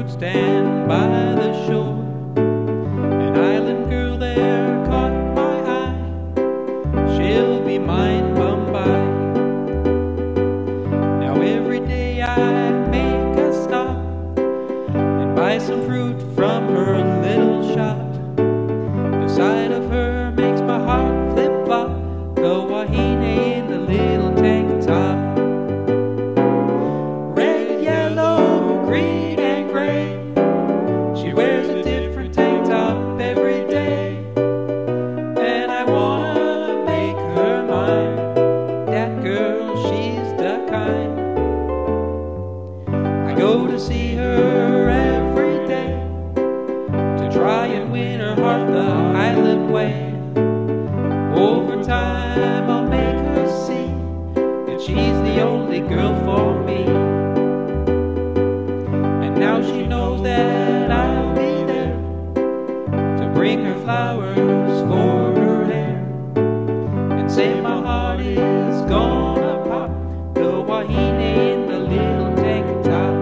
fruit stand by the shore. An island girl there caught my eye. She'll be mine by. Now every day I make a stop and buy some fruit from her little shop. The sight of her makes my heart flip-flop. The wahine in the little tank top. Red, yellow, green, and gray. She wears a different tank top every day. And I wanna make her mine. That girl, she's the kind. I go to see her every day to try and win her heart the island way. Over time I'll make her see that she's the only girl for me. And now she knows that I'll be there to bring her flowers for her hair, and say my heart is gonna pop. The wahine in the little tank top.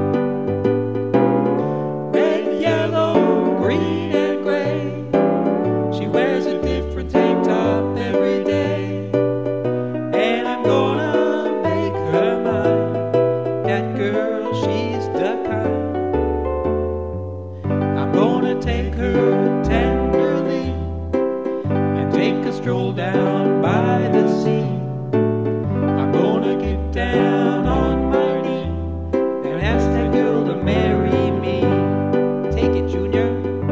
Red, yellow, green, and gray. She wears a different tank top every day. And I'm gonna make her mine. That girl, she's the kind. I'm gonna take her tenderly and take a stroll down by the sea. I'm gonna get down on my knee and ask that girl to marry me. Take it, Junior.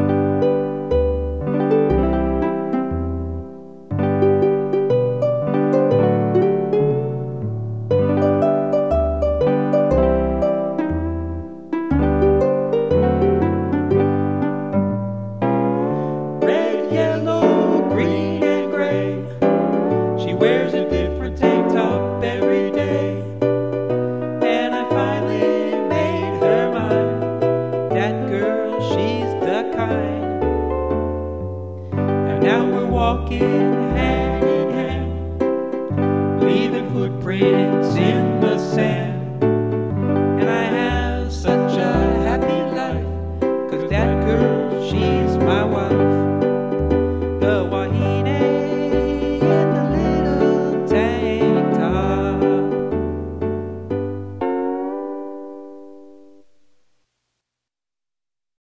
Red, yellow, green, and gray. She wears a different tank top every day. And I finally made her mine. That girl, she's the kind. And now we're walking